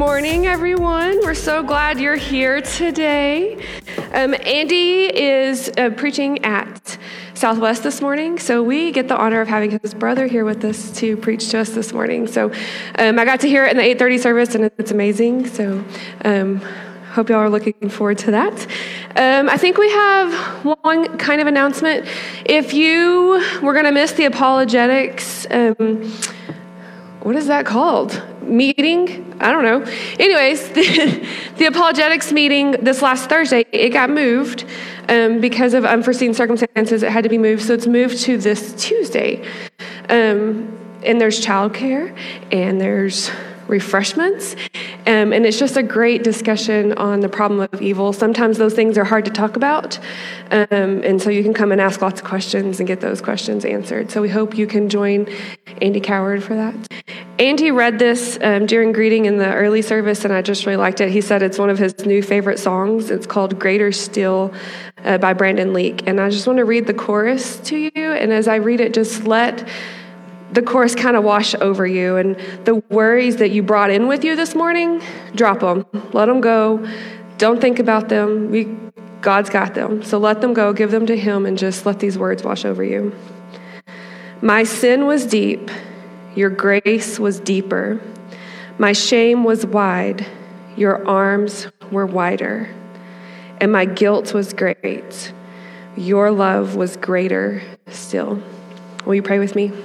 morning, everyone. We're so glad you're here today. Andy is preaching at Southwest this morning, so we get the honor of having his brother here with us to preach to us this morning. So I got to hear it in the 8:30 service, and it's amazing. So hope y'all are looking forward to that. I think we have one kind of announcement. If you were going to miss the apologetics, what is that called? Meeting? I don't know. Anyways, the apologetics meeting this last Thursday, it got moved because of unforeseen circumstances. It had to be moved, so it's moved to this Tuesday. And there's childcare, and there's refreshments, and it's just a great discussion on the problem of evil. Sometimes those things are hard to talk about, and so you can come and ask lots of questions and get those questions answered. So we hope you can join Andy Coward for that. Andy read this during greeting in the early service, and I just really liked it. He said it's one of his new favorite songs. It's called Greater Still by Brandon Leake, and I just want to read the chorus to you, and as I read it, just let the chorus kind of wash over you, and the worries that you brought in with you this morning, drop them. Let them go. Don't think about them. God's got them. So let them go. Give them to Him, and just let these words wash over you. My sin was deep. Your grace was deeper. My shame was wide. Your arms were wider. And my guilt was great. Your love was greater still. Will you pray with me?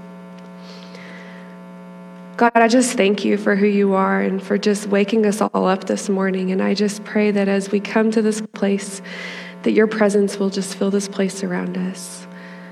God, I just thank you for who you are and for just waking us all up this morning. And I just pray that as we come to this place, that your presence will just fill this place around us.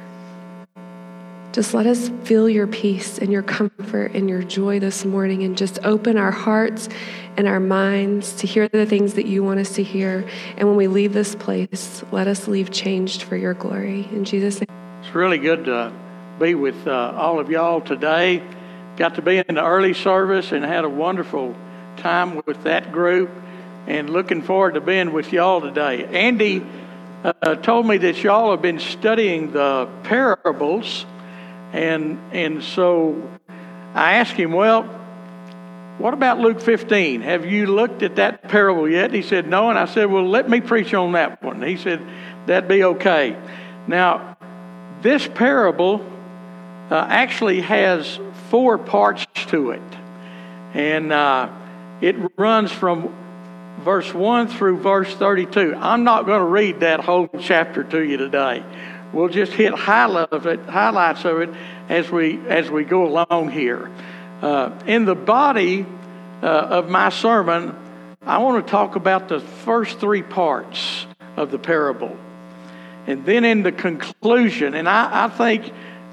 Just let us feel your peace and your comfort and your joy this morning, and just open our hearts and our minds to hear the things that you want us to hear. And when we leave this place, let us leave changed for your glory. In Jesus' name. It's really good to be with all of y'all today. Got to be in the early service and had a wonderful time with that group, and looking forward to being with y'all today. Andy told me that y'all have been studying the parables, and so I asked him, well, what about Luke 15? Have you looked at that parable yet? He said, no, and I said, well, let me preach on that one. He said, that'd be okay. Now, this parable actually has 4 parts to it, and it runs from verse 1 through verse 32. I'm not going to read that whole chapter to you today. We'll just hit highlights of it as we go along here. In the body of my sermon, I want to talk about the first 3 parts of the parable, and then in the conclusion. And I think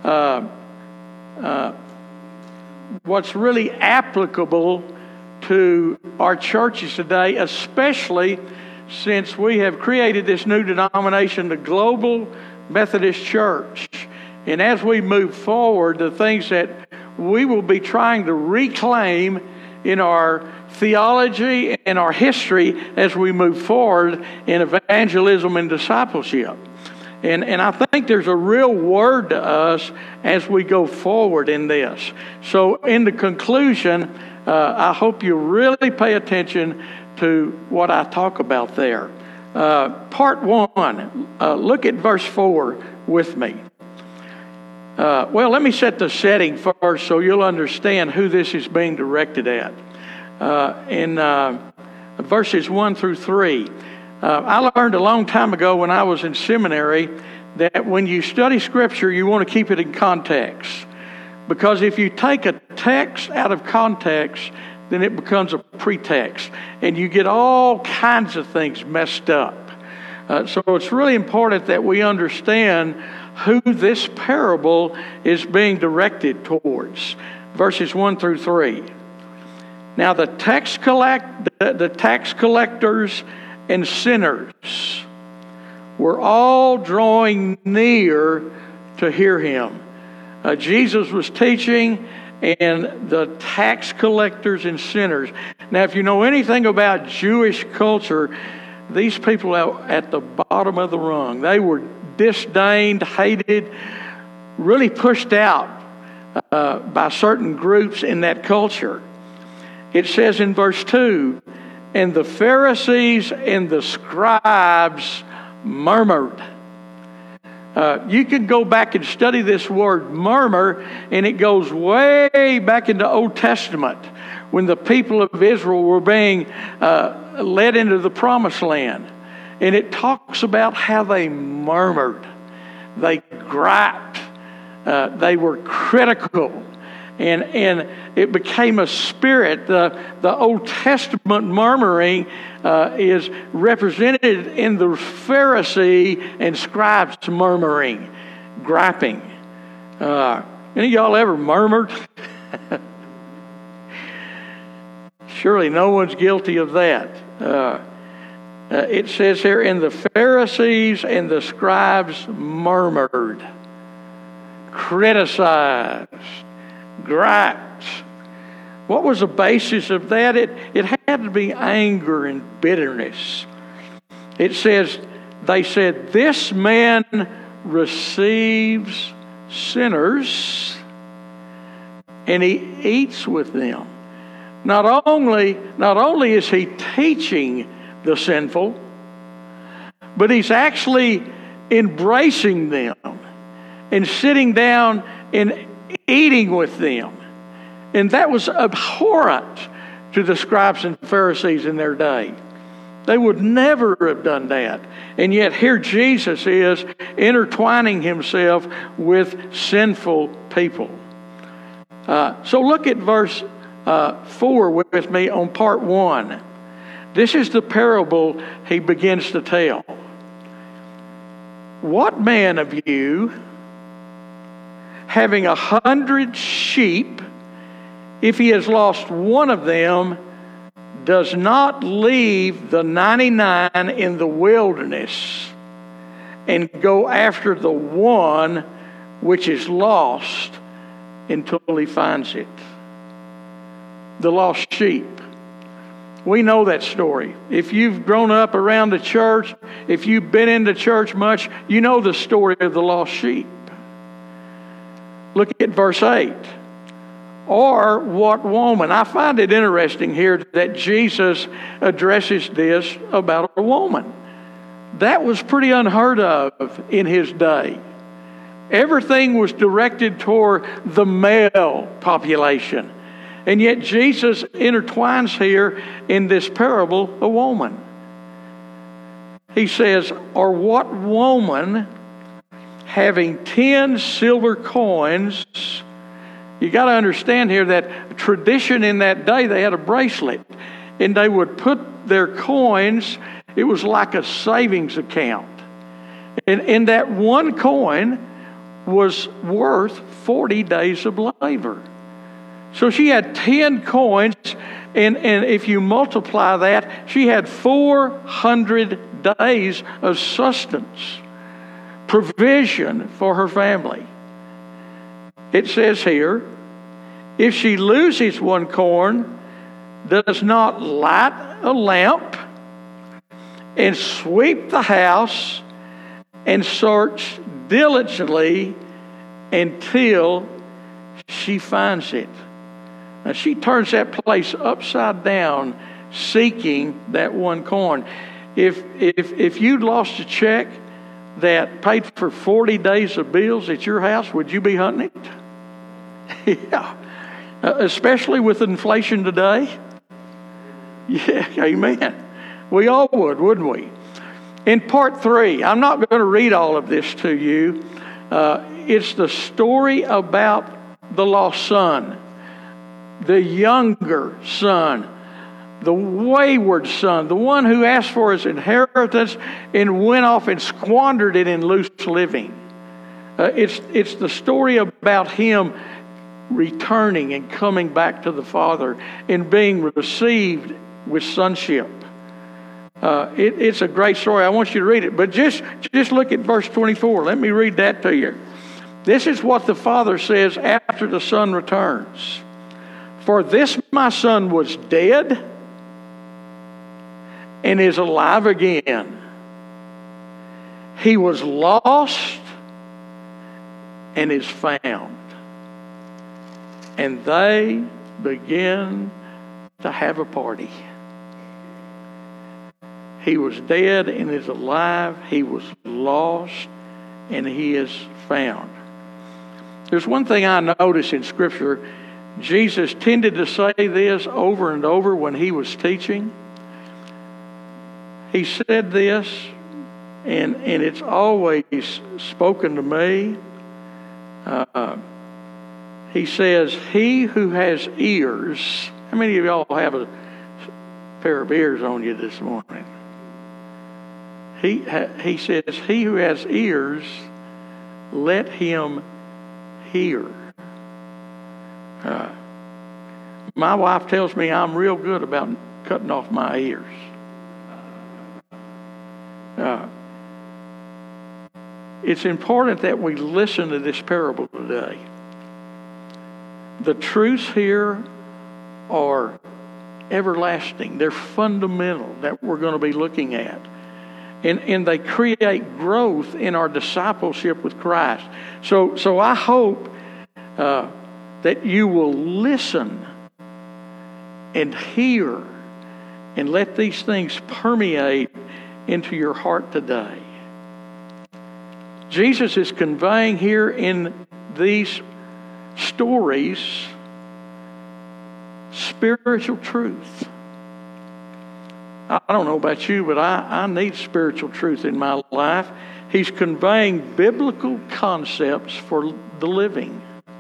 what's really applicable to our churches today, especially since we have created this new denomination, the Global Methodist Church. And as we move forward, the things that we will be trying to reclaim in our theology and our history as we move forward in evangelism and discipleship. And I think there's a real word to us as we go forward in this. So in the conclusion, I hope you really pay attention to what I talk about there. Part 1, look at verse 4 with me. Well, let me set the setting first so you'll understand who this is being directed at. In verses 1 through 3. I learned a long time ago when I was in seminary that when you study Scripture, you want to keep it in context. Because if you take a text out of context, then it becomes a pretext, and you get all kinds of things messed up. So it's really important that we understand who this parable is being directed towards. Verses 1 through 3. Now the tax collectors and sinners were all drawing near to hear him. Jesus was teaching, and the tax collectors and sinners. Now, if you know anything about Jewish culture, these people at the bottom of the rung, they were disdained, hated, really pushed out by certain groups in that culture. It says in verse 2, and the Pharisees and the scribes murmured. You can go back and study this word murmur, and it goes way back into Old Testament when the people of Israel were being led into the Promised Land. And it talks about how they murmured, they griped, they were critical. And it became a spirit. The Old Testament murmuring is represented in the Pharisee and scribes murmuring, griping. Any of y'all ever murmured? Surely no one's guilty of that. It says here, and the Pharisees and the scribes murmured, criticized, griped. What was the basis of that? It had to be anger and bitterness. It says, they said, this man receives sinners and he eats with them. Not only is he teaching the sinful, but he's actually embracing them and sitting down and eating with them. And that was abhorrent to the scribes and Pharisees in their day. They would never have done that. And yet here Jesus is intertwining himself with sinful people. So look at verse 4 with me on part 1. This is the parable he begins to tell. What man of you, having 100 sheep, if he has lost one of them, does not leave the 99 in the wilderness and go after the one which is lost until he finds it? The lost sheep. We know that story. If you've grown up around the church, if you've been into church much, you know the story of the lost sheep. Look at verse 8. Or what woman? I find it interesting here that Jesus addresses this about a woman. That was pretty unheard of in his day. Everything was directed toward the male population. And yet Jesus intertwines here in this parable a woman. He says, or what woman having 10 silver coins? You got to understand here that tradition in that day, they had a bracelet. And they would put their coins, it was like a savings account. And that one coin was worth 40 days of labor. So she had 10 coins, and if you multiply that, she had 400 days of sustenance, provision for her family. It says here, if she loses one coin, does not light a lamp and sweep the house and search diligently until she finds it. Now she turns that place upside down, seeking that one coin. If you'd lost a check that paid for 40 days of bills at your house, would you be hunting it? Yeah. Especially with inflation today. Yeah, amen. We all would, wouldn't we? In part 3, I'm not going to read all of this to you. It's the story about the lost son, the younger son, the wayward son, the one who asked for his inheritance and went off and squandered it in loose living. It's the story about him returning and coming back to the Father and being received with sonship. It's a great story. I want you to read it. But just look at verse 24. Let me read that to you. This is what the Father says after the Son returns. For this my son was dead and is alive again. He was lost and is found. And they begin to have a party. He was dead and is alive. He was lost and he is found. There's one thing I notice in Scripture. Jesus tended to say this over and over when he was teaching. He said this, and it's always spoken to me. He says, he who has ears. How many of y'all have a pair of ears on you this morning? He says, he who has ears, let him hear. My wife tells me I'm real good about cutting off my ears. It's important that we listen to this parable today. The truths here are everlasting. They're fundamental that we're going to be looking at. And they create growth in our discipleship with Christ. So I hope that you will listen and hear and let these things permeate into your heart today. Jesus is conveying here in these stories spiritual truth. I don't know about you, but I need spiritual truth in my life. He's conveying biblical concepts for the living.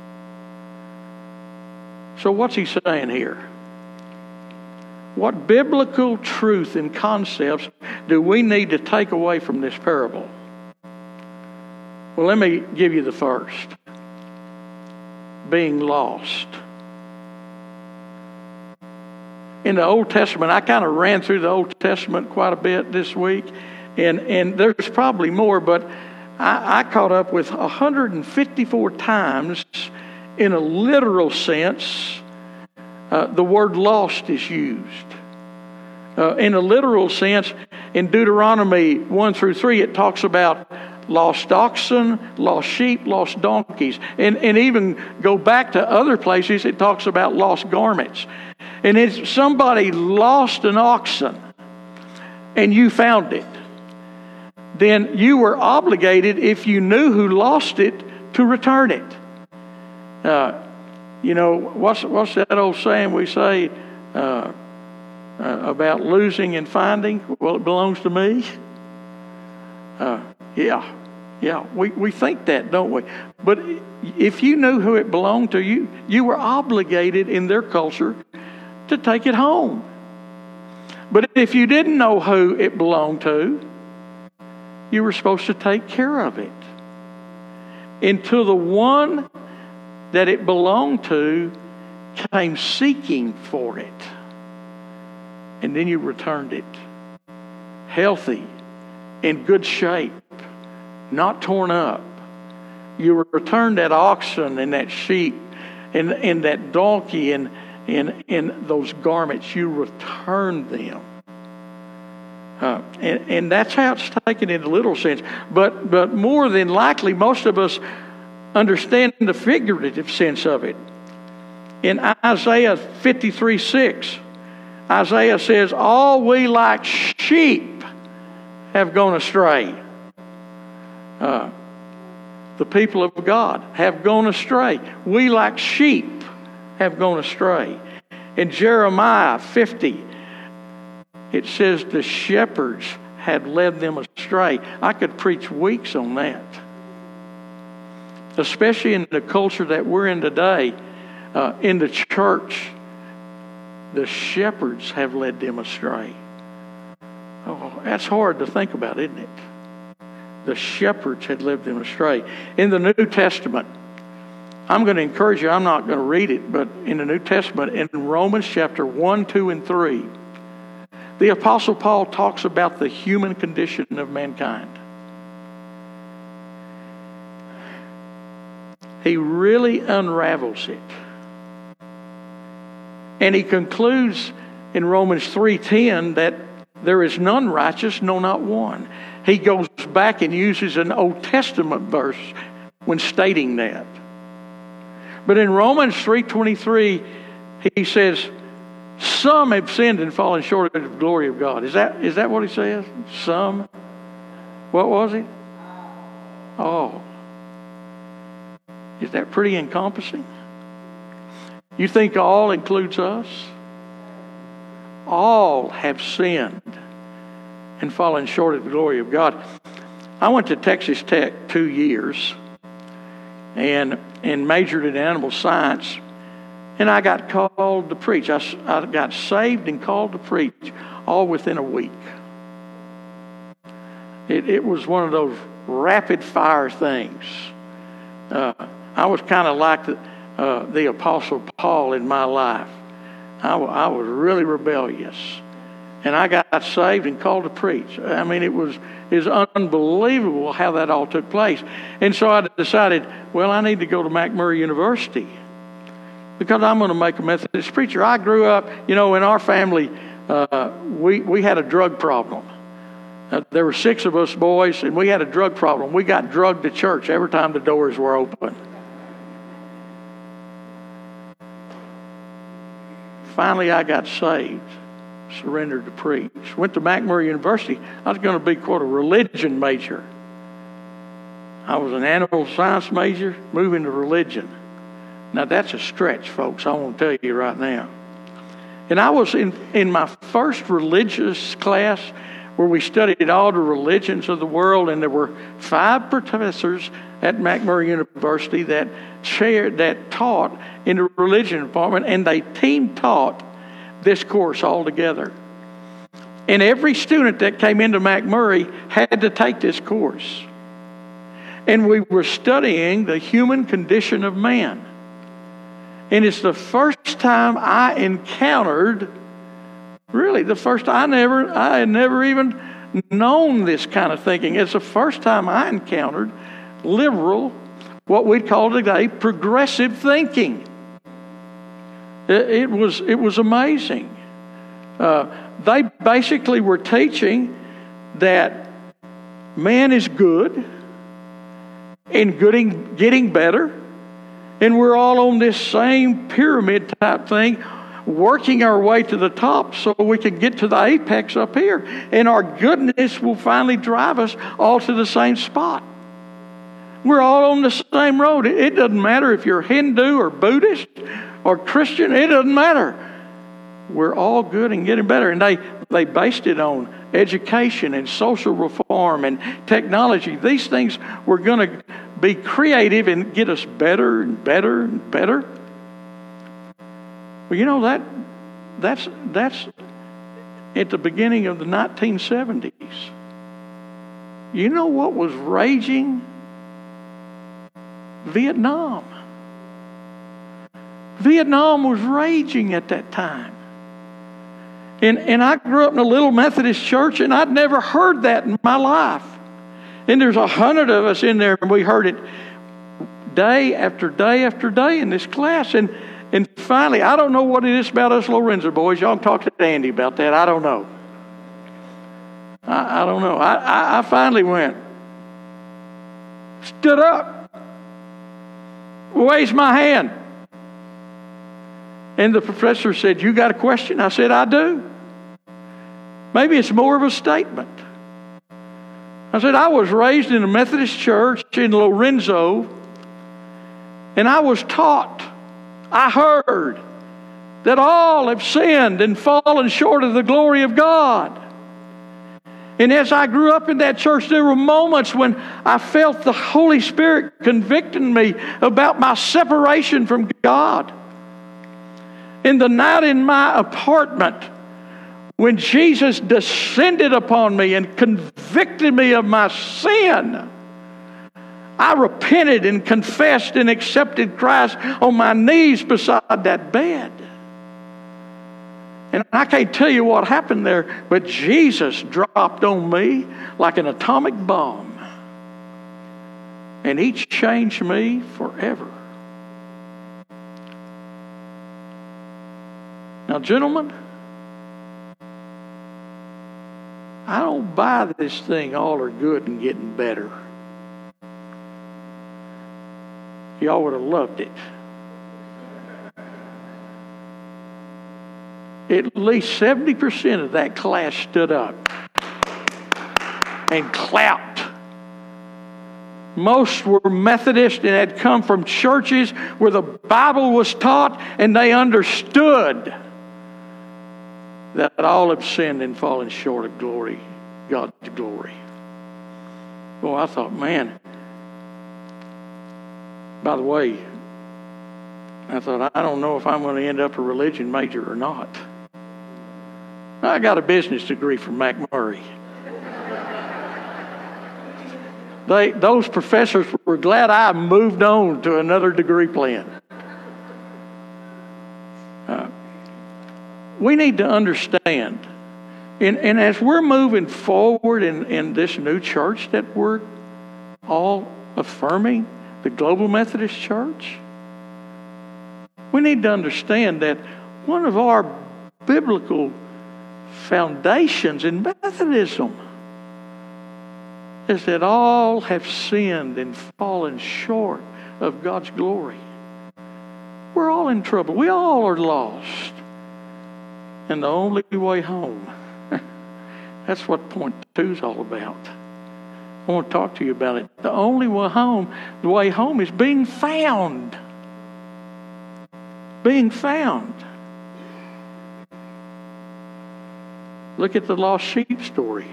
So what's he saying here? What biblical truth and concepts do we need to take away from this parable? Well, let me give you the first. Being lost. In the Old Testament, I kind of ran through the Old Testament quite a bit this week, and there's probably more, but I caught up with 154 times in a literal sense the word lost is used. In a literal sense, in Deuteronomy 1 through 3, it talks about lost oxen, lost sheep, lost donkeys. And even go back to other places, it talks about lost garments. And if somebody lost an oxen and you found it, then you were obligated, if you knew who lost it, to return it. What's that old saying we say about losing and finding? Well, it belongs to me. Yeah, we think that, don't we? But if you knew who it belonged to, you were obligated in their culture to take it home. But if you didn't know who it belonged to, you were supposed to take care of it. Until the one that it belonged to came seeking for it. And then you returned it. Healthy, in good shape, not torn up. You returned that oxen and that sheep and that donkey and those garments. You returned them. And that's how it's taken in a literal sense. But more than likely, most of us understand the figurative sense of it. In Isaiah 53:6, Isaiah says, all we like sheep have gone astray. The people of God have gone astray. We like sheep have gone astray. In Jeremiah 50, it says the shepherds had led them astray. I could preach weeks on that. Especially in the culture that we're in today, in the church, the shepherds have led them astray. Oh, that's hard to think about, isn't it? The shepherds had led them astray. In the New Testament, I'm going to encourage you, I'm not going to read it, but in the New Testament, in Romans chapter 1, 2, and 3, the Apostle Paul talks about the human condition of mankind. He really unravels it. And he concludes in Romans 3:10 that there is none righteous, no, not one. He goes back and uses an Old Testament verse when stating that. But in Romans 3:23, he says, Some have sinned and fallen short of the glory of God. Is that what he says? Some? What was it? All. Is that pretty encompassing? You think all includes us? All have sinned and fallen short of the glory of God. I went to Texas Tech 2 years and majored in animal science, and I got called to preach. I got saved and called to preach all within a week. It was one of those rapid fire things. I was kind of like the Apostle Paul in my life. I was really rebellious. And I got saved and called to preach. I mean, it was unbelievable how that all took place. And so I decided, well, I need to go to McMurray University because I'm going to make a Methodist preacher. I grew up, in our family, we had a drug problem. There were 6 of us boys, and we had a drug problem. We got drugged to church every time the doors were open. Finally, I got saved. Surrendered to preach. Went to McMurray University. I was going to be, quote, a religion major. I was an animal science major, moving to religion. Now, that's a stretch, folks. I want to tell you right now. And I was in my first religious class where we studied all the religions of the world, and there were 5 professors at McMurray University that taught in the religion department, and they team taught this course all together. And every student that came into McMurray had to take this course. And we were studying the human condition of man. And it's the first time I encountered, I had never even known this kind of thinking. It's the first time I encountered liberal, what we'd call today, progressive thinking. It was amazing. They basically were teaching that man is good and getting better, and we're all on this same pyramid type thing, working our way to the top so we can get to the apex up here, and our goodness will finally drive us all to the same spot. We're all on the same road. It doesn't matter if you're Hindu or Buddhist or Christian. It doesn't matter. We're all good and getting better. And they based it on education and social reform and technology. These things were going to be creative and get us better and better and better. Well, that's at the beginning of the 1970s. You know what was raging? Vietnam. Vietnam was raging at that time. And I grew up in a little Methodist church, and I'd never heard that in my life. And there's 100 of us in there, and we heard it day after day after day in this class. And finally, I don't know what it is about us Lorenzo boys. Y'all can talk to Andy about that. I don't know. I don't know. I finally stood up, raised my hand. And the professor said, "You got a question?" I said, "I do." Maybe it's more of a statement. I said, "I was raised in a Methodist church in Lorenzo, and I was taught, I heard, that all have sinned and fallen short of the glory of God. And as I grew up in that church, there were moments when I felt the Holy Spirit convicting me about my separation from God. In the night in my apartment, when Jesus descended upon me and convicted me of my sin, I repented and confessed and accepted Christ on my knees beside that bed. And I can't tell you what happened there, but Jesus dropped on me like an atomic bomb. And He changed me forever." Now, gentlemen, I don't buy this thing all are good and getting better. Y'all would have loved it. at least 70% of that class stood up and clapped. Most were Methodist and had come from churches where the Bible was taught, and they understood that all have sinned and fallen short of glory, God's glory. Well, I thought, man, by the way, I thought, I don't know if I'm going to end up a religion major or not. I got a business degree from McMurray. Those professors were glad I moved on to another degree plan. We need to understand, and as we're moving forward in this new church that we're all affirming, the Global Methodist Church, we need to understand that one of our biblical foundations in Methodism is that all have sinned and fallen short of God's glory. We're all in trouble. We all are lost. And the only way home, that's what point 2 is all about. I want to talk to you about it. The only way home is being found. Being found. Look at the lost sheep story.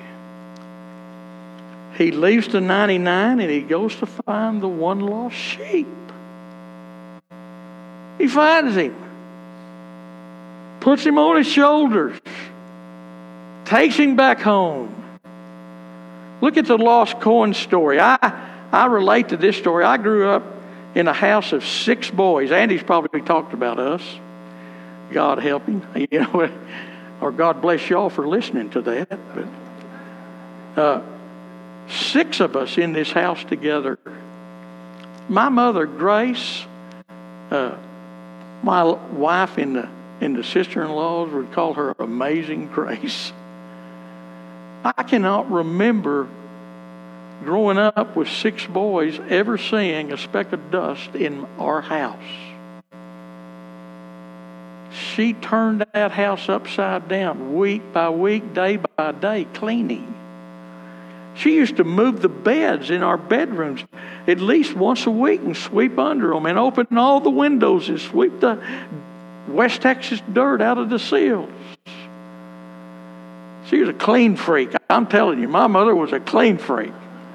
He leaves the 99 and he goes to find the one lost sheep. He finds him, puts him on his shoulders, takes him back home. Look at the lost coin story. I relate to this story. I grew up in a house of 6 boys. Andy's probably talked about us. God help him. Or God bless y'all for listening to that. But 6 of us in this house together. My mother, Grace, my wife and the sister-in-laws would call her Amazing Grace. I cannot remember growing up with 6 boys ever seeing a speck of dust in our house. She turned that house upside down week by week, day by day, cleaning. She used to move the beds in our bedrooms at least once a week and sweep under them and open all the windows and sweep the West Texas dirt out of the seals. She was a clean freak. I'm telling you, my mother was a clean freak.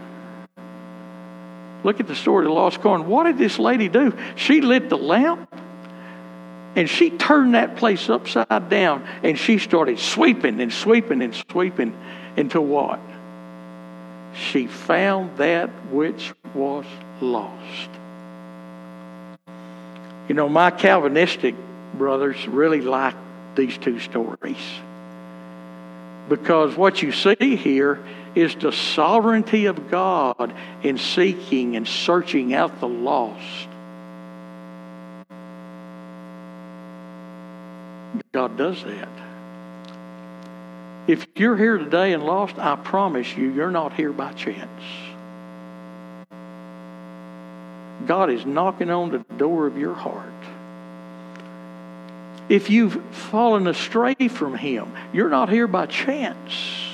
Look at the story of the lost coin. What did this lady do? She lit the lamp and she turned that place upside down and she started sweeping and sweeping and sweeping until what? She found that which was lost. You know, my Calvinistic brothers really like these 2 stories. Because what you see here is the sovereignty of God in seeking and searching out the lost. God does that. If you're here today and lost, I promise you, you're not here by chance. God is knocking on the door of your heart. If you've fallen astray from Him, you're not here by chance.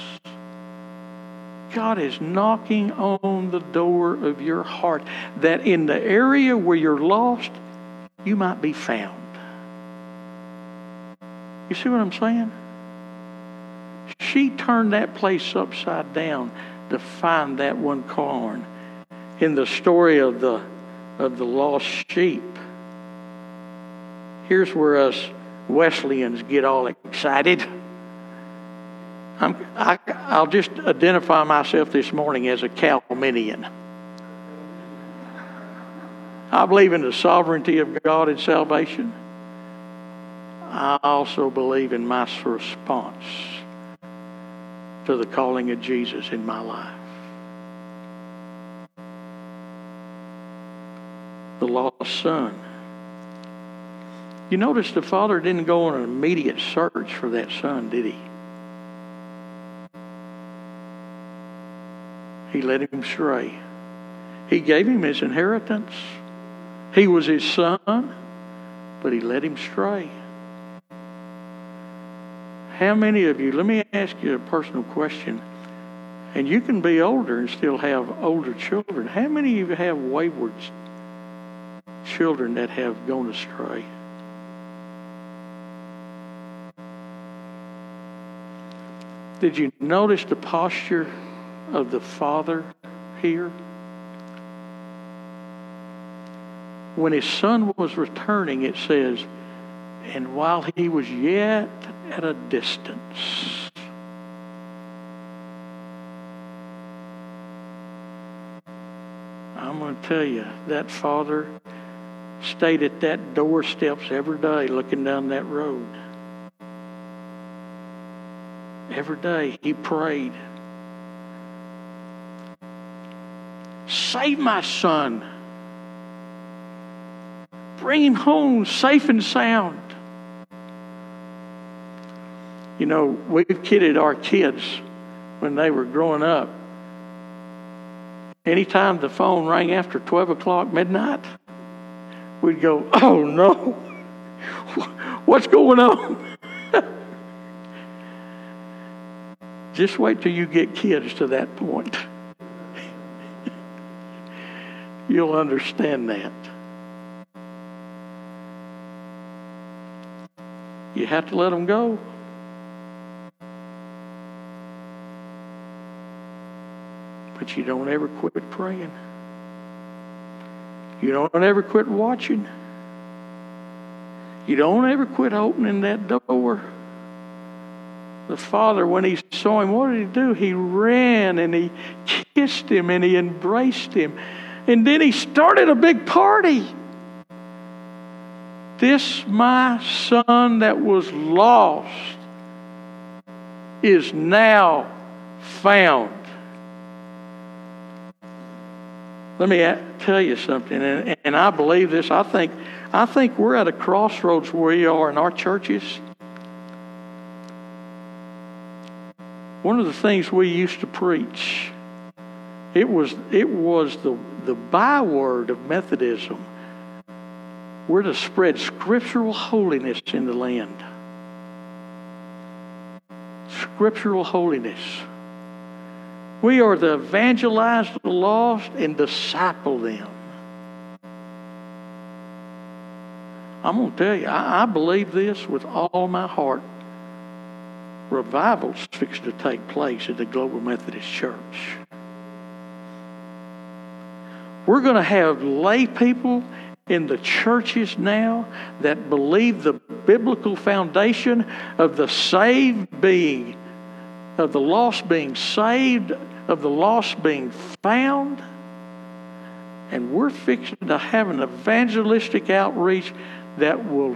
God is knocking on the door of your heart, that in the area where you're lost, you might be found. You see what I'm saying? She turned that place upside down to find that one coin. In the story of the lost sheep, here's where us Wesleyans get all excited. I'll just identify myself this morning as a Calvinian. I believe in the sovereignty of God in salvation. I also believe in my response to the calling of Jesus in my life. The lost son. You notice the father didn't go on an immediate search for that son, did he? He let him stray. He gave him his inheritance. He was his son, but he let him stray. How many of you, let me ask you a personal question, and you can be older and still have older children. How many of you have wayward children that have gone astray? Did you notice the posture of the Father here? When his son was returning, it says, and while he was yet at a distance, I'm going to tell you, that father stayed at that doorsteps every day looking down that road. Every day he prayed, save my son. Bring him home safe and sound. You know, we've kidded our kids when they were growing up. Anytime the phone rang after 12 o'clock midnight, we'd go, oh no, what's going on? Just wait till you get kids to that point. You'll understand that. You have to let them go. But you don't ever quit praying. You don't ever quit watching. You don't ever quit opening that door. The father, when he saw him, what did he do? He ran and he kissed him and he embraced him. And then he started a big party. This my son that was lost is now found. Let me tell you something, and I believe this. I think we're at a crossroads where we are in our churches. One of the things we used to preach, it was the byword of Methodism. We're to spread scriptural holiness in the land. Scriptural holiness. We are to evangelize the lost and disciple them. I'm going to tell you, I believe this with all my heart. Revival's fixing to take place at the Global Methodist Church. We're going to have lay people in the churches now that believe the biblical foundation of the saved being, of the lost being saved, of the lost being found. And we're fixing to have an evangelistic outreach that will...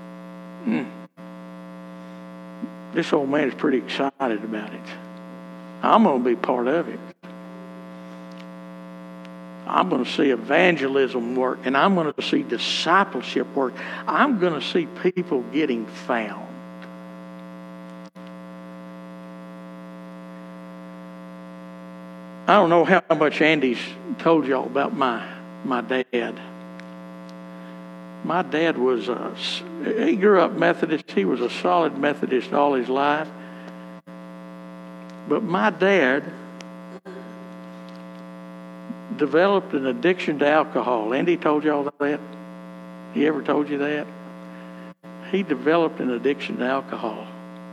This old man is pretty excited about it. I'm going to be part of it. I'm going to see evangelism work, and I'm going to see discipleship work. I'm going to see people getting found. I don't know how much Andy's told y'all about my dad. My dad was he grew up Methodist. He was a solid Methodist all his life. But my dad developed an addiction to alcohol. Andy told y'all that? He ever told you that? He developed an addiction to alcohol.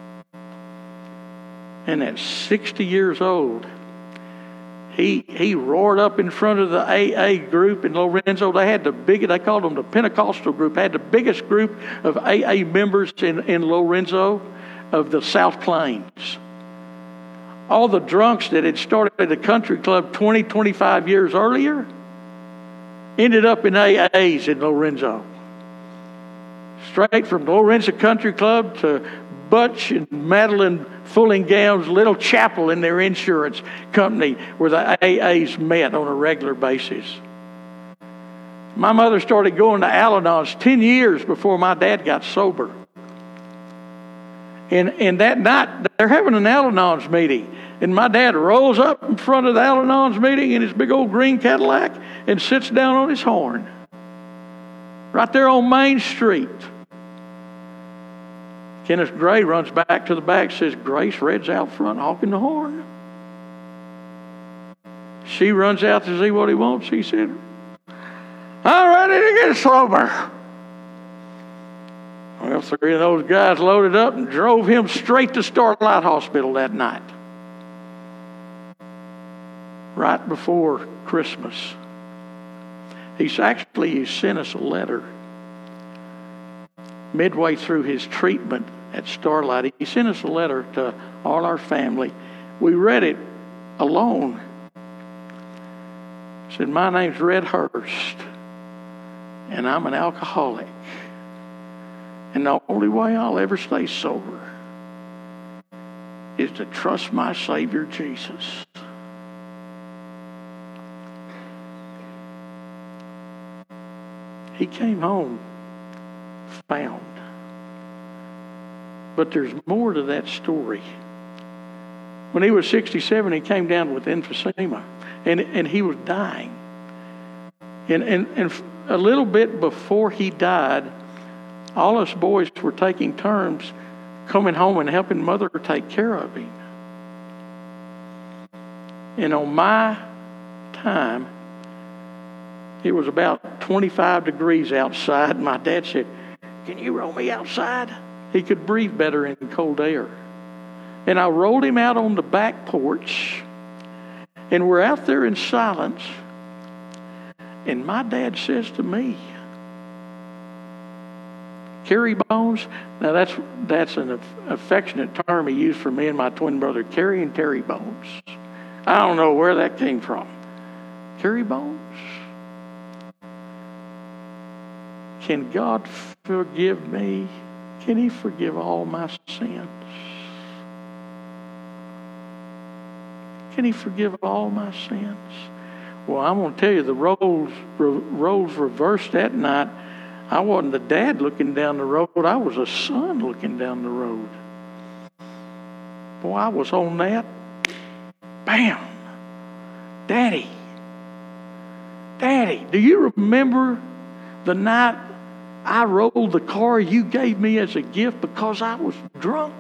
And at 60 years old, he roared up in front of the AA group in Lorenzo. They called them the Pentecostal group. They had the biggest group of AA members in Lorenzo of the South Plains. All the drunks that had started the country club 20, 25 years earlier ended up in AAs in Lorenzo. Straight from Lorenzo Country Club to Butch and Madeline Fullingham little chapel in their insurance company where the AAs met on a regular basis. My mother started going to Al-Anon's 10 years before my dad got sober. And that night, they're having an Al-Anon's meeting. And my dad rolls up in front of the Al-Anon's meeting in his big old green Cadillac and sits down on his horn. Right there on Main Street. Kenneth Gray runs back to the back, says, Grace Red's out front honking the horn. She runs out to see what he wants. He said, I'm ready to get sober. Well, 3 of those guys loaded up and drove him straight to Starlight Hospital that night, right before Christmas. He sent us a letter midway through his treatment at Starlight. He sent us a letter to all our family. We read it alone. He said, my name's Red Hurst, and I'm an alcoholic. And the only way I'll ever stay sober is to trust my Savior Jesus. He came home found. But there's more to that story. When he was 67, he came down with emphysema, and he was dying. And a little bit before he died, all us boys were taking turns coming home and helping Mother take care of him. And on my time, it was about 25 degrees outside. My dad said, can you roll me outside? He could breathe better in cold air. And I rolled him out on the back porch, and we're out there in silence. And my dad says to me, Kerry Bones. Now that's an affectionate term he used for me and my twin brother, Kerry and Terry Bones. I don't know where that came from. Kerry Bones? Can God forgive me? Can He forgive all my sins? Can He forgive all my sins? Well, I'm going to tell you, the roles reversed that night. I wasn't the dad looking down the road. I was a son looking down the road. Boy, I was on that. Bam! Daddy, do you remember the night I rolled the car you gave me as a gift because I was drunk?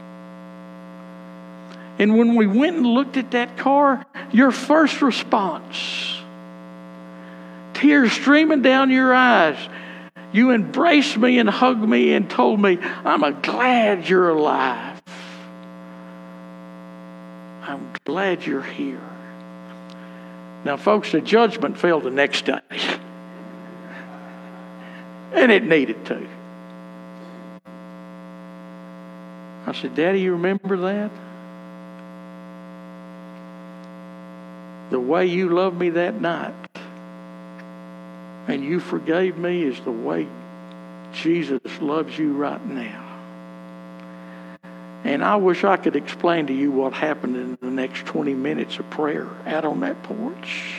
And when we went and looked at that car, your first response, tears streaming down your eyes, you embraced me and hugged me and told me, I'm glad you're alive. I'm glad you're here. Now, folks, the judgment fell the next day. And it needed to. I said, Daddy, you remember that? The way you loved me that night and you forgave me is the way Jesus loves you right now. And I wish I could explain to you what happened in the next 20 minutes of prayer out on that porch.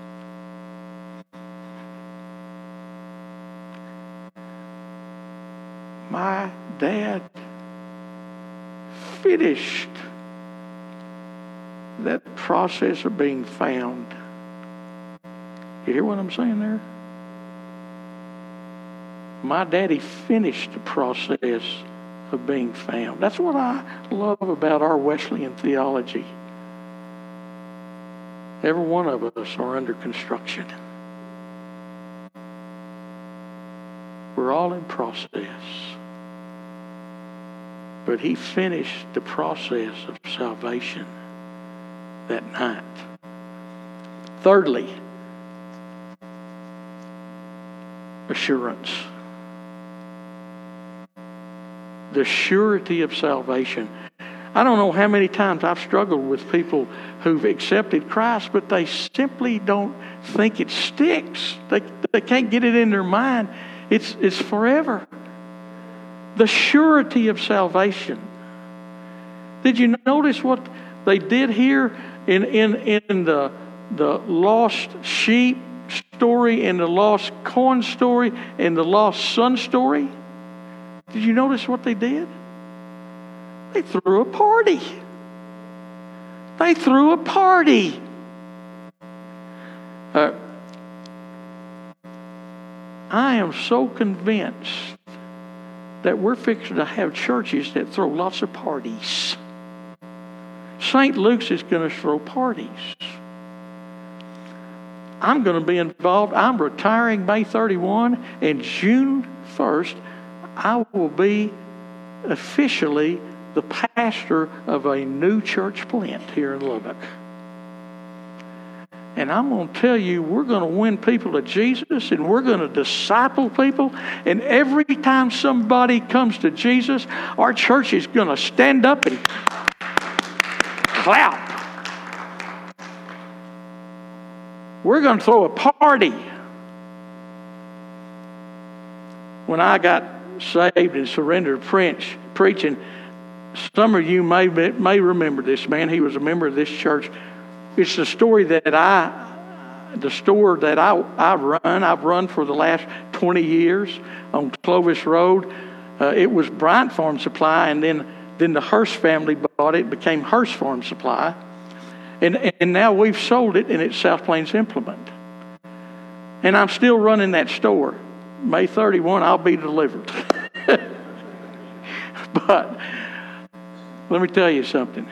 My dad finished that process of being found. You hear what I'm saying there? My daddy finished the process of being found. That's what I love about our Wesleyan theology. Every one of us are under construction. We're all in process. But he finished the process of salvation that night. Thirdly, assurance. The surety of salvation. I don't know how many times I've struggled with people who've accepted Christ, but they simply don't think it sticks. They can't get it in their mind. It's forever. The surety of salvation. Did you notice what they did here in the lost sheep story, in the lost coin story, in the lost son story? Did you notice what they did? They threw a party. They threw a party. I am so convinced that we're fixing to have churches that throw lots of parties. St. Luke's is going to throw parties. I'm going to be involved. I'm retiring May 31, and June 1st, I will be officially the pastor of a new church plant here in Lubbock. And I'm going to tell you, we're going to win people to Jesus, and we're going to disciple people. And every time somebody comes to Jesus, our church is going to stand up and clap. We're going to throw a party. When I got saved and surrendered preaching, some of you may remember this man. He was a member of this church. It's the store that I run. I've run for the last 20 years on Clovis Road. It was Bryant Farm Supply, and then the Hearst family bought it. It became Hearst Farm Supply. And now we've sold it, and it's South Plains Implement. And I'm still running that store. May 31, I'll be delivered. But let me tell you something.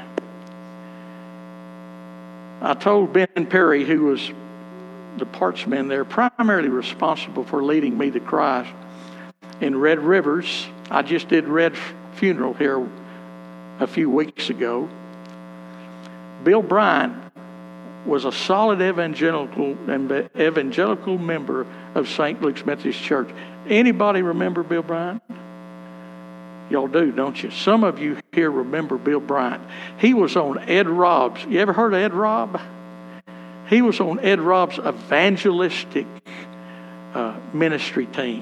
I told Ben Perry, who was the parts man there, primarily responsible for leading me to Christ, in Red Rivers. I just did Red's funeral here a few weeks ago. Bill Bryant was a solid evangelical member of St. Luke's Methodist Church. Anybody remember Bill Bryant? Y'all do, don't you? Some of you here remember Bill Bryant. He was on Ed Robb's. You ever heard of Ed Robb? He was on Ed Robb's evangelistic ministry team.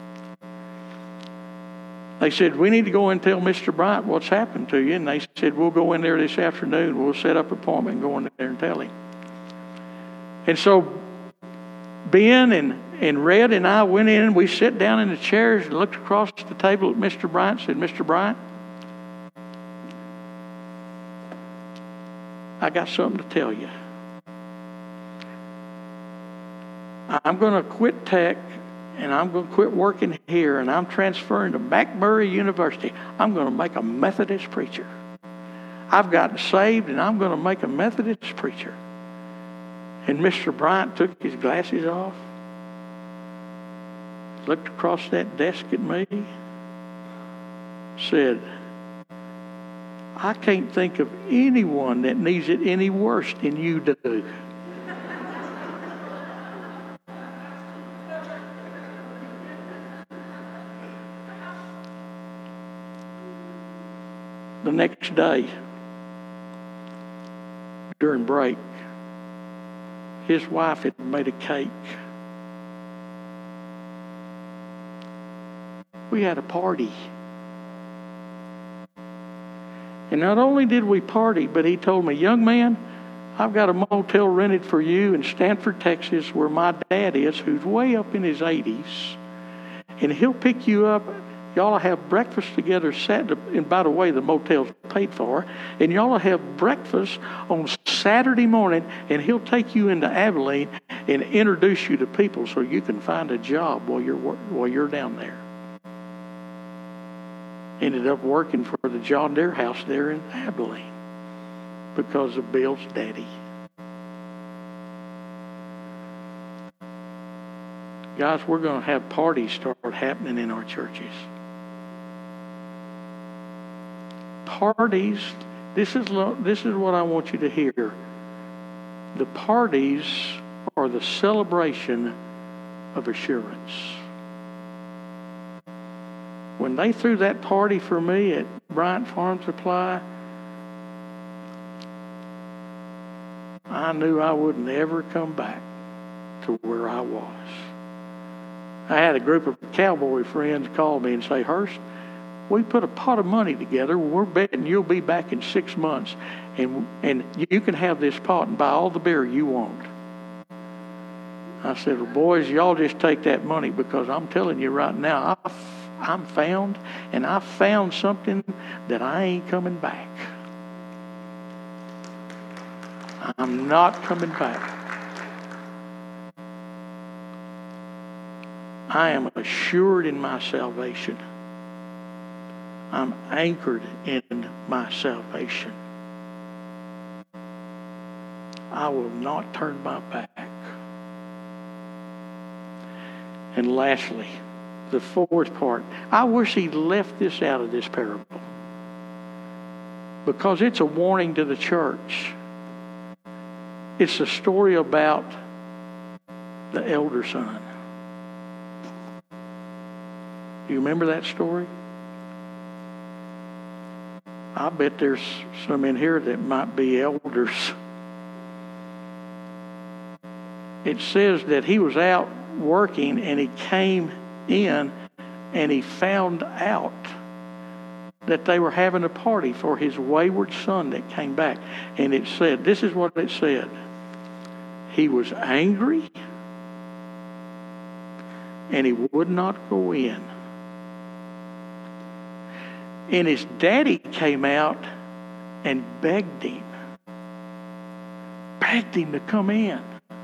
They said, we need to go and tell Mr. Bryant what's happened to you. And they said, we'll go in there this afternoon. We'll set up an appointment and go in there and tell him. And so Ben and Red and I went in. We sat down in the chairs and looked across the table at Mr. Bryant and said, Mr. Bryant, I got something to tell you. I'm going to quit tech. And I'm going to quit working here, and I'm transferring to McMurray University. I'm going to make a Methodist preacher. I've gotten saved, and I'm going to make a Methodist preacher. And Mr. Bryant took his glasses off, looked across that desk at me, said, I can't think of anyone that needs it any worse than you do. The next day, during break, his wife had made a cake. We had a party. And not only did we party, but he told me, young man, I've got a motel rented for you in Stanford, Texas, where my dad is, who's way up in his 80s. And he'll pick you up. Y'all will have breakfast together Saturday, and by the way, the motel's paid for. And y'all will have breakfast on Saturday morning, and he'll take you into Abilene and introduce you to people so you can find a job while you're down there. Ended up working for the John Deere house there in Abilene because of Bill's daddy. Guys, we're going to have parties start happening in our churches. Parties, this is what I want you to hear. The parties are the celebration of assurance. When they threw that party for me at Bryant Farm Supply, I knew I would never come back to where I was. I had a group of cowboy friends call me and say, Hurst, we put a pot of money together. We're betting you'll be back in 6 months, and you can have this pot and buy all the beer you want. I said, well, boys, y'all just take that money, because I'm telling you right now, I'm found, and I found something that I ain't coming back. I'm not coming back. I am assured in my salvation. I'm anchored in my salvation. I will not turn my back. And lastly, the fourth part. I wish he left this out of this parable, because it's a warning to the church. It's a story about the elder son. Do you remember that story? I bet there's some in here that might be elders. It says that he was out working and he came in and he found out that they were having a party for his wayward son that came back. And it said, this is what it said. He was angry and he would not go in. And his daddy came out and begged him to come in.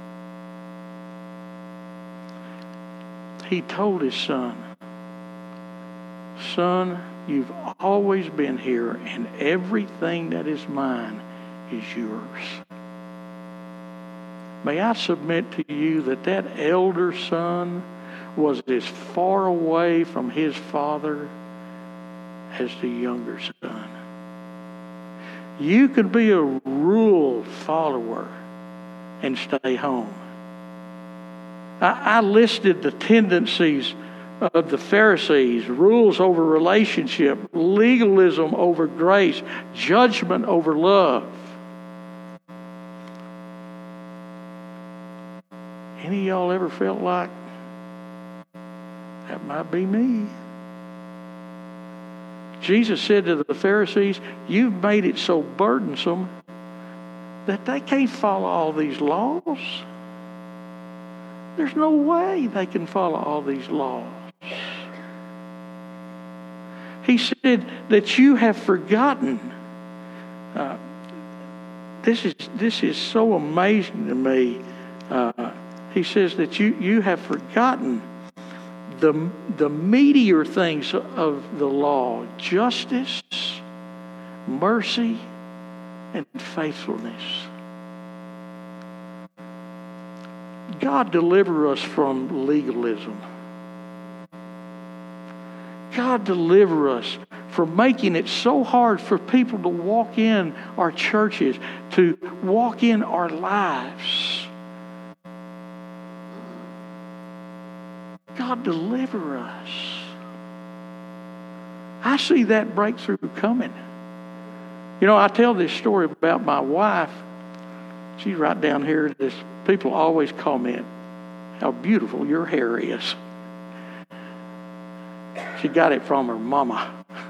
He told his son, "Son, you've always been here, and everything that is mine is yours." May I submit to you that that elder son was as far away from his father as the younger son. You can be a rule follower and stay home. I listed the tendencies of the Pharisees: rules over relationship, legalism over grace, judgment over love. Any of y'all ever felt like that might be me? Jesus said to the Pharisees, "You've made it so burdensome that they can't follow all these laws. There's no way they can follow all these laws." He said that you have forgotten. This is so amazing to me. He says that you have forgotten the meatier things of the law: justice, mercy, and faithfulness. God deliver us from legalism. God deliver us from making it so hard for people to walk in our churches, to walk in our lives. God deliver us. I see that breakthrough coming. You know, I tell this story about my wife. She's right down here. People always comment how beautiful your hair is. She got it from her mama.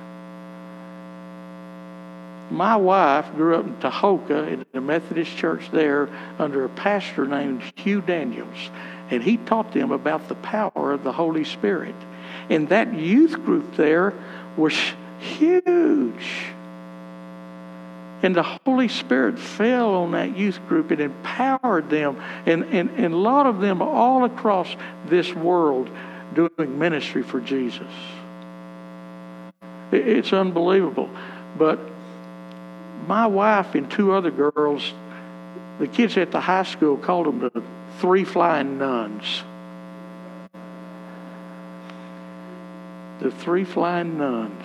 My wife grew up in Tahoka in the Methodist church there under a pastor named Hugh Daniels. And he taught them about the power of the Holy Spirit. And that youth group there was huge. And the Holy Spirit fell on that youth group and empowered them. And a lot of them all across this world doing ministry for Jesus. It's unbelievable. But my wife and two other girls, the kids at the high school called them the 3 flying nuns. The 3 flying nuns.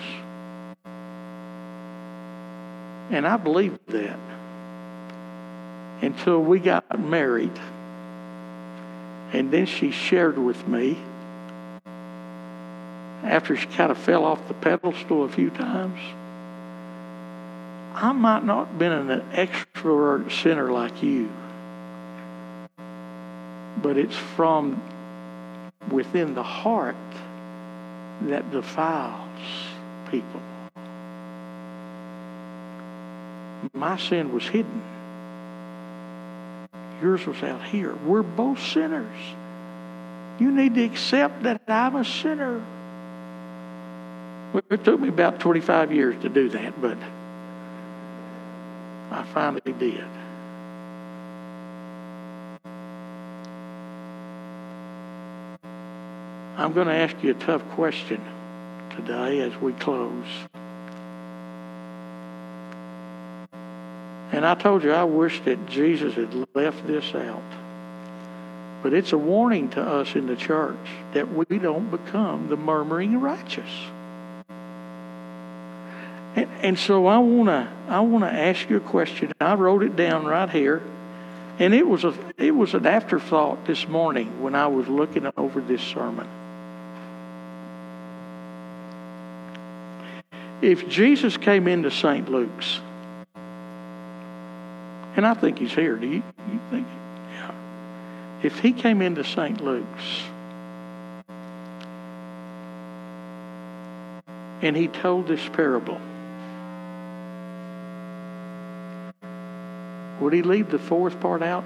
And I believed that until we got married. And then she shared with me, after she kind of fell off the pedestal a few times, I might not have been an extrovert sinner like you, but it's from within the heart that defiles people. My sin was hidden. Yours was out here. We're both sinners. You need to accept that I'm a sinner. Well, it took me about 25 years to do that, but I finally did. I'm going to ask you a tough question today as we close. And I told you I wish that Jesus had left this out. But it's a warning to us in the church that we don't become the murmuring righteous. And so I wanna ask you a question. I wrote it down right here, and it was an afterthought this morning when I was looking over this sermon. If Jesus came into St. Luke's, and I think he's here. Do you think? Yeah. If he came into St. Luke's and he told this parable, would he leave the fourth part out?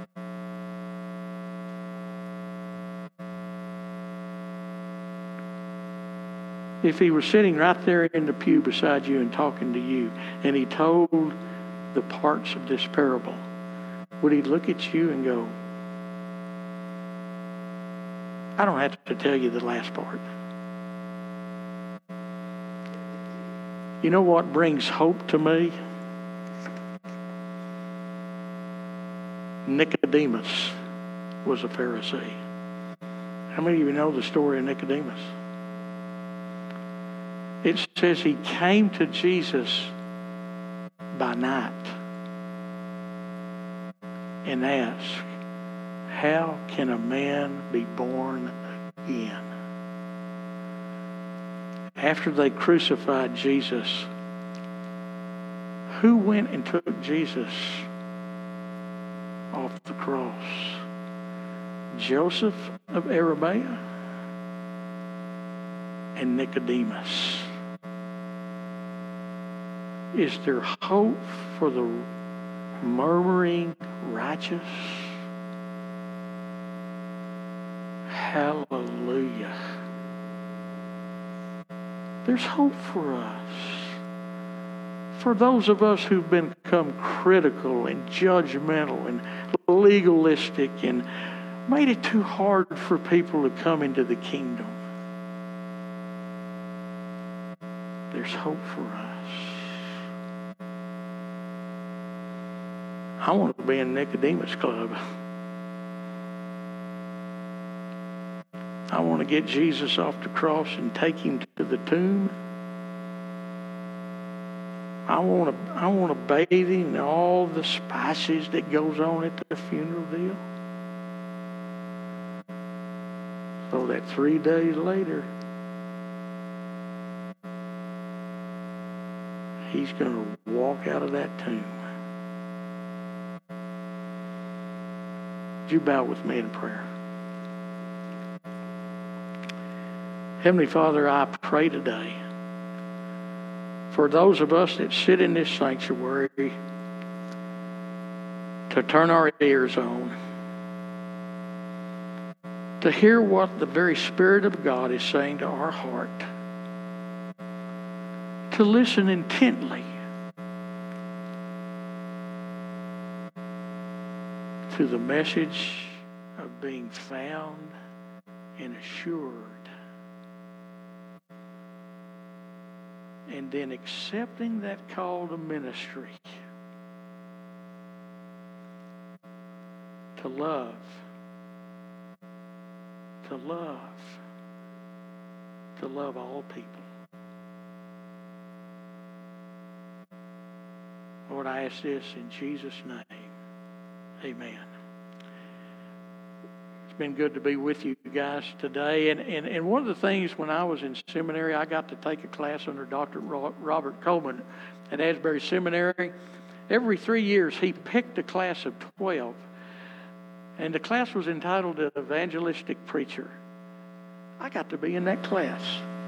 If he was sitting right there in the pew beside you and talking to you, and he told the parts of this parable, would he look at you and go, I don't have to tell you the last part. You know what brings hope to me? Nicodemus was a Pharisee. How many of you know the story of Nicodemus? It says he came to Jesus by night and asked, how can a man be born again? After they crucified Jesus, who went and took Jesus off the cross? Joseph of Arimathea and Nicodemus. Is there hope for the murmuring righteous? Hallelujah. There's hope for us. For those of us who've become critical and judgmental and legalistic and made it too hard for people to come into the kingdom, there's hope for us. I want to be in Nicodemus Club. I want to get Jesus off the cross and take him to the tomb. I want to bathe him in all the spices that goes on at the funeral deal. So that 3 days later, he's going to walk out of that tomb. Would you bow with me in prayer? Heavenly Father, I pray today for those of us that sit in this sanctuary to turn our ears on, to hear what the very Spirit of God is saying to our heart, to listen intently to the message of being found and assured, and then accepting that call to ministry, to love, to love, to love all people. Lord, I ask this in Jesus' name. Amen. It's been good to be with you guys today. And one of the things when I was in seminary, I got to take a class under Dr. Robert Coleman at Asbury Seminary. Every 3 years, he picked a class of 12. And the class was entitled The Evangelistic Preacher. I got to be in that class.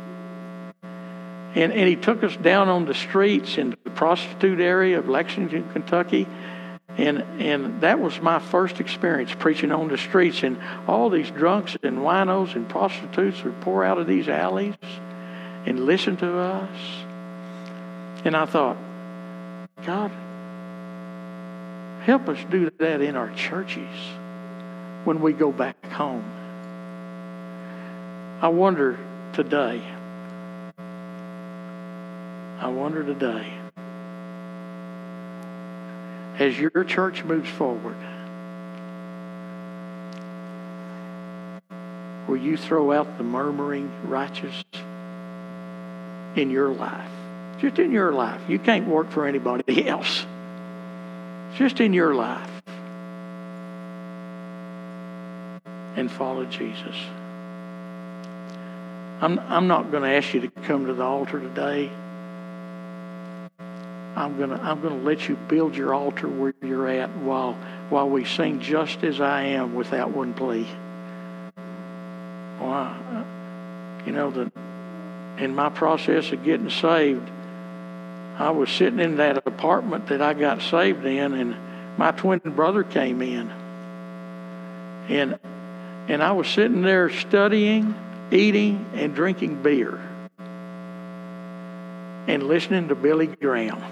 And he took us down on the streets in the prostitute area of Lexington, Kentucky. And that was my first experience preaching on the streets. And all these drunks and winos and prostitutes would pour out of these alleys and listen to us. And I thought, God, help us do that in our churches when we go back home. I wonder today, as your church moves forward, will you throw out the murmuring righteous in your life? Just in your life. You can't work for anybody else. Just in your life. And follow Jesus. I'm not going to ask you to come to the altar today. I'm going to let you build your altar where you're at while we sing Just As I Am with that one plea. Well, in my process of getting saved, I was sitting in that apartment that I got saved in, and my twin brother came in. And I was sitting there studying, eating, and drinking beer, and listening to Billy Graham.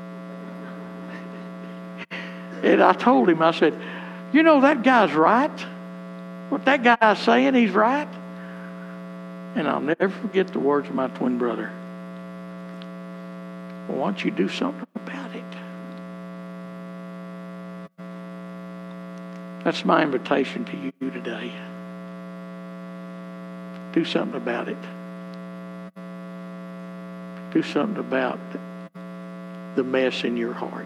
And I told him, I said, that guy's right. What that guy's saying, he's right. And I'll never forget the words of my twin brother. Well, why don't you do something about it? That's my invitation to you today. Do something about it. Do something about the mess in your heart.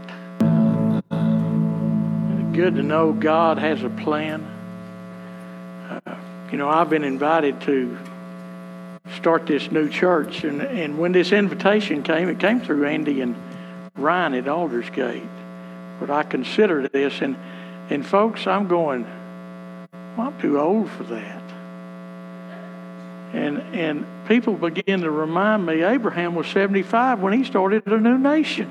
It's good to know God has a plan. I've been invited to start this new church, and when this invitation came, it came through Andy and Ryan at Aldersgate. But I considered this, and folks, I'm going, well, I'm too old for that. And people begin to remind me, Abraham was 75 when he started a new nation.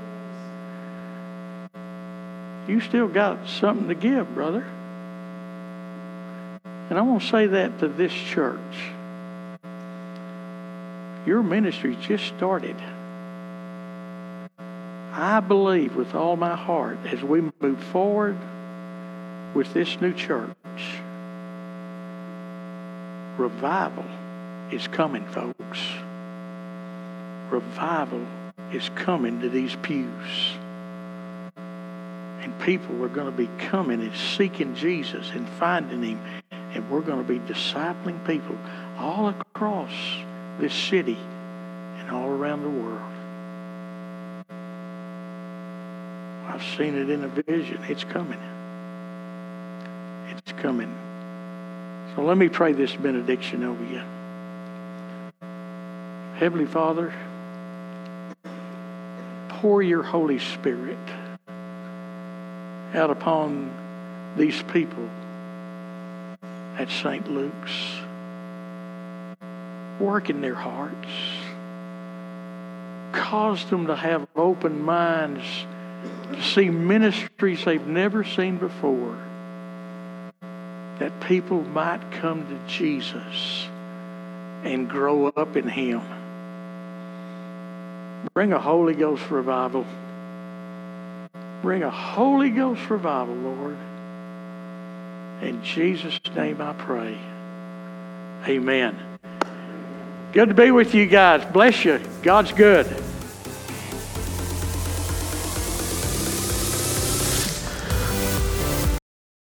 You still got something to give, brother. And I want to say that to this church. Your ministry just started. I believe with all my heart as we move forward with this new church, revival is coming, folks. Revival is coming to these pews. And people are going to be coming and seeking Jesus and finding Him. And we're going to be discipling people all across this city and all around the world. I've seen it in a vision. It's coming. It's coming. So let me pray this benediction over you. Heavenly Father, pour your Holy Spirit out upon these people at St. Luke's. Work in their hearts. Cause them to have open minds to see ministries they've never seen before, that people might come to Jesus and grow up in Him. Bring a Holy Ghost revival. Bring a Holy Ghost revival, Lord. In Jesus' name I pray. Amen. Good to be with you guys. Bless you. God's good.